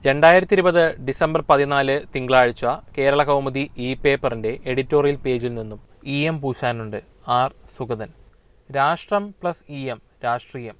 2020 December 14 തിങ്കളാഴ്ച കേരള കൗമുദി പേപ്പറിന്റെ editorial പേജിൽ നിന്നും എം പൂശാനുണ്ട് ആർ സുഗതൻ. രാഷ്ട്രം പ്ലസ് എം രാഷ്ട്രീയം.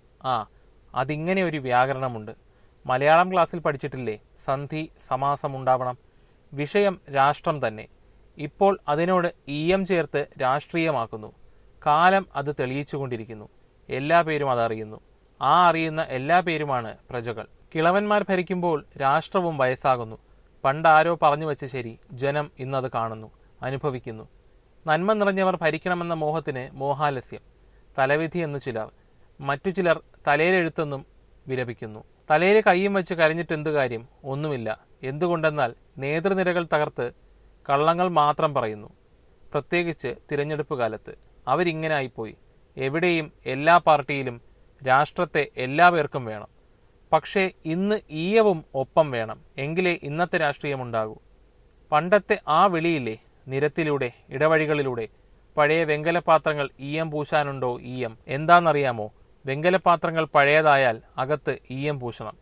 അതിങ്ങനെ ഒരു വ്യാകരണമുണ്ട്. മലയാളം ക്ലാസ്സിൽ പഠിച്ചിട്ടില്ലേ? സന്ധി സമാസം ഉണ്ടാവണം. വിഷയം രാഷ്ട്രം തന്നെ. ഇപ്പോൾ അതിനോട് എം ചേർത്ത് രാഷ്ട്രീയമാക്കുന്നു. കാലം അത് തെളിയിച്ചുകൊണ്ടിരിക്കുന്നു. എല്ലാ പേരും അതറിയുന്നു. അറിയുന്ന എല്ലാ പേരുമാണ് പ്രജകൾ. കിളവന്മാർ ഭരിക്കുമ്പോൾ രാഷ്ട്രവും വയസ്സാകുന്നു. പണ്ടാരോ പറഞ്ഞു വച്ച ശരി ജനം ഇന്നത് കാണുന്നു, അനുഭവിക്കുന്നു. നന്മ നിറഞ്ഞവർ ഭരിക്കണമെന്ന മോഹത്തിന് മോഹാലസ്യം. തലവിധി എന്ന് ചിലർ, മറ്റു ചിലർ തലയിലെഴുത്തെന്നും വിലപിക്കുന്നു. തലയിൽ കയ്യും വെച്ച് കരഞ്ഞിട്ട് എന്തു കാര്യം? ഒന്നുമില്ല. എന്തുകൊണ്ടെന്നാൽ നേതൃനിരകൾ തകർത്ത് കള്ളങ്ങൾ മാത്രം പറയുന്നു. പ്രത്യേകിച്ച് തിരഞ്ഞെടുപ്പ് കാലത്ത് അവരിങ്ങനായിപ്പോയി. എവിടെയും എല്ലാ പാർട്ടിയിലും രാഷ്ട്രത്തെ എല്ലാ പേർക്കും വേണം. പക്ഷേ ഇന്ന് ഈയവും ഒപ്പം വേണം. എങ്കിലേ ഇന്നത്തെ രാഷ്ട്രീയമുണ്ടാകൂ. പണ്ടത്തെ വിളിയില്ലേ? നിരത്തിലൂടെ ഇടവഴികളിലൂടെ പഴയ വെങ്കലപാത്രങ്ങൾ എം പൂശാനുണ്ടോ? എന്താണെന്നറിയാമോ? വെങ്കലപാത്രങ്ങൾ പഴയതായാൽ അകത്ത് എം പൂശണം.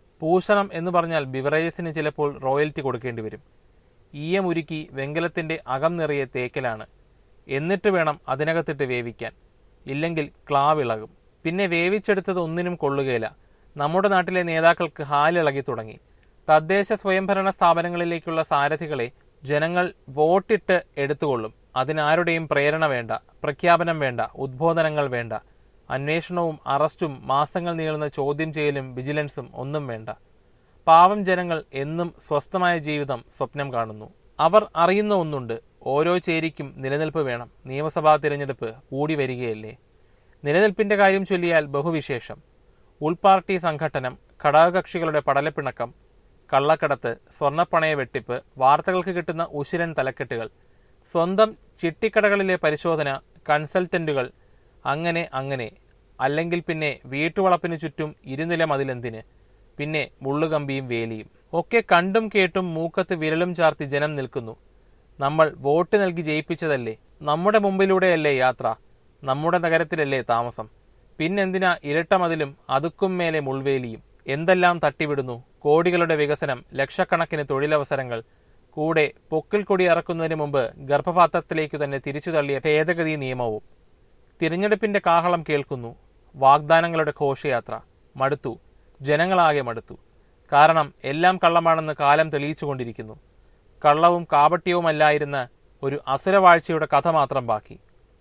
പൂശണം എന്ന് പറഞ്ഞാൽ ബിവറേജസിന് ചിലപ്പോൾ റോയൽറ്റി കൊടുക്കേണ്ടി വരും. എം ഉരുക്കി വെങ്കലത്തിന്റെ അകം നിറയെ തേക്കലാണ്. എന്നിട്ട് വേണം അതിനകത്തിട്ട് വേവിക്കാൻ. ഇല്ലെങ്കിൽ ക്ലാവിളകും. പിന്നെ വേവിച്ചെടുത്തത് ഒന്നിനും കൊള്ളുകയില്ല. നമ്മുടെ നാട്ടിലെ നേതാക്കൾക്ക് ഹാലിളകി തുടങ്ങി. തദ്ദേശ സ്വയംഭരണ സ്ഥാപനങ്ങളിലേക്കുള്ള സാരഥികളെ ജനങ്ങൾ വോട്ടിട്ട് എടുത്തുകൊള്ളും. അതിനാരുടെയും പ്രേരണ വേണ്ട, പ്രഖ്യാപനം വേണ്ട, ഉദ്ബോധനങ്ങൾ വേണ്ട, അന്വേഷണവും അറസ്റ്റും മാസങ്ങൾ നീളുന്ന ചോദ്യം ചെയ്യലും വിജിലൻസും ഒന്നും വേണ്ട. പാവം ജനങ്ങൾ എന്നും സ്വസ്ഥമായ ജീവിതം സ്വപ്നം കാണുന്നു. അവർ അറിയുന്ന ഒന്നുണ്ട്: ഓരോ ചേരിക്കും നിലനിൽപ്പ് വേണം. നിയമസഭാ തിരഞ്ഞെടുപ്പ് കൂടി വരികയല്ലേ. നിലനിൽപ്പിന്റെ കാര്യം ചൊല്ലിയാൽ ബഹുവിശേഷം. ഉൾപാർട്ടി സംഘട്ടനം, ഘടകകക്ഷികളുടെ പടലപ്പിണക്കം, കള്ളക്കടത്ത്, സ്വർണ്ണപ്പണയ വെട്ടിപ്പ്, വാർത്തകൾക്ക് കിട്ടുന്ന ഉശിരൻ തലക്കെട്ടുകൾ, സ്വന്തം ചിട്ടിക്കടകളിലെ പരിശോധന, കൺസൾട്ടന്റുകൾ, അങ്ങനെ അങ്ങനെ. അല്ലെങ്കിൽ പിന്നെ വീട്ടുവളപ്പിനു ചുറ്റും ഇരുനില മതിലെന്തിന്? പിന്നെ മുള്ളുകമ്പിയും വേലിയും ഒക്കെ കണ്ടും കേട്ടും മൂക്കത്ത് വിരലും ചാർത്തി ജനം നിൽക്കുന്നു. നമ്മൾ വോട്ട് നൽകി ജയിപ്പിച്ചതല്ലേ. നമ്മുടെ മുമ്പിലൂടെയല്ലേ യാത്ര. നമ്മുടെ നഗരത്തിലല്ലേ താമസം. പിന്നെന്തിനാ ഇരട്ട മതിലും അതുക്കും മേലെ മുൾവേലിയും? എന്തെല്ലാം തട്ടിവിടുന്നു. കോടികളുടെ വികസനം, ലക്ഷക്കണക്കിന് തൊഴിലവസരങ്ങൾ, കൂടെ പൊക്കിൽ കൊടി ഇറക്കുന്നതിന് മുമ്പ് ഗർഭപാത്രത്തിലേക്ക് തന്നെ തിരിച്ചു തള്ളിയ ഭേദഗതി നിയമവും. തിരഞ്ഞെടുപ്പിന്റെ കാഹളം കേൾക്കുന്നു. വാഗ്ദാനങ്ങളുടെ ഘോഷയാത്ര. മടുത്തു. ജനങ്ങളാകെ മടുത്തു. കാരണം എല്ലാം കള്ളമാണെന്ന് കാലം തെളിയിച്ചുകൊണ്ടിരിക്കുന്നു. കള്ളവും കാപട്യവുമല്ലായിരുന്ന ഒരു അസുരവാഴ്ചയുടെ കഥ മാത്രം ബാക്കി.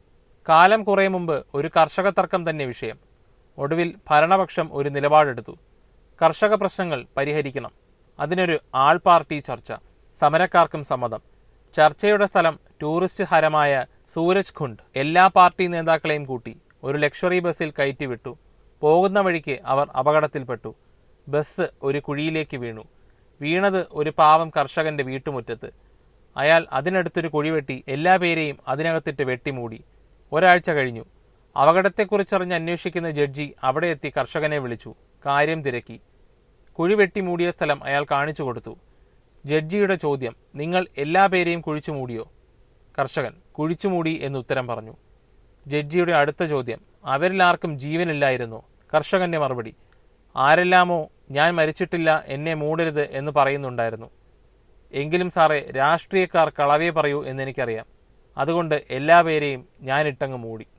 കാലം കുറെ മുമ്പ് ഒരു കർഷക തർക്കം തന്നെ വിഷയം. ഒടുവിൽ ഭരണപക്ഷം ഒരു നിലപാടെടുത്തു. കർഷക പ്രശ്നങ്ങൾ പരിഹരിക്കണം. അതിനൊരു ആൾ പാർട്ടി ചർച്ച. സമരക്കാർക്കും സമ്മതം. ചർച്ചയുടെ സ്ഥലം ടൂറിസ്റ്റ് ഹരമായ സൂരജ് ഖുണ്ട്. എല്ലാ പാർട്ടി നേതാക്കളെയും കൂട്ടി ഒരു ലക്ഷറി ബസ്സിൽ കയറ്റിവിട്ടു. പോകുന്ന വഴിക്ക് അവർ അപകടത്തിൽപ്പെട്ടു. ബസ് ഒരു കുഴിയിലേക്ക് വീണു. വീണത് ഒരു പാവം കർഷകന്റെ വീട്ടുമുറ്റത്ത്. അയാൾ അതിനടുത്തൊരു കുഴിവെട്ടി എല്ലാ പേരെയും അതിനകത്തിട്ട് വെട്ടിമൂടി. ഒരാഴ്ച കഴിഞ്ഞു. അപകടത്തെക്കുറിച്ചറിഞ്ഞ് അന്വേഷിക്കുന്ന ജഡ്ജി അവിടെ എത്തി കർഷകനെ വിളിച്ചു. കാര്യം തിരക്കി. കുഴി വെട്ടി മൂടിയ സ്ഥലം അയാൾ കാണിച്ചു കൊടുത്തു. ജഡ്ജിയുടെ ചോദ്യം: നിങ്ങൾ എല്ലാ പേരെയും കുഴിച്ചു മൂടിയോ? കർഷകൻ: കുഴിച്ചുമൂടി എന്ന് ഉത്തരം പറഞ്ഞു. ജഡ്ജിയുടെ അടുത്ത ചോദ്യം: അവരിൽ ആർക്കും ജീവനില്ലായിരുന്നോ? കർഷകന്റെ മറുപടി: ആരെല്ലാമോ ഞാൻ മരിച്ചിട്ടില്ല, എന്നെ മൂടരുത് എന്ന് പറയുന്നുണ്ടായിരുന്നു. എങ്കിലും സാറേ, രാഷ്ട്രീയക്കാർ കളവേ പറയൂ എന്നെനിക്കറിയാം. അതുകൊണ്ട് എല്ലാ പേരെയും ഞാനിട്ടങ്ങ് മൂടി.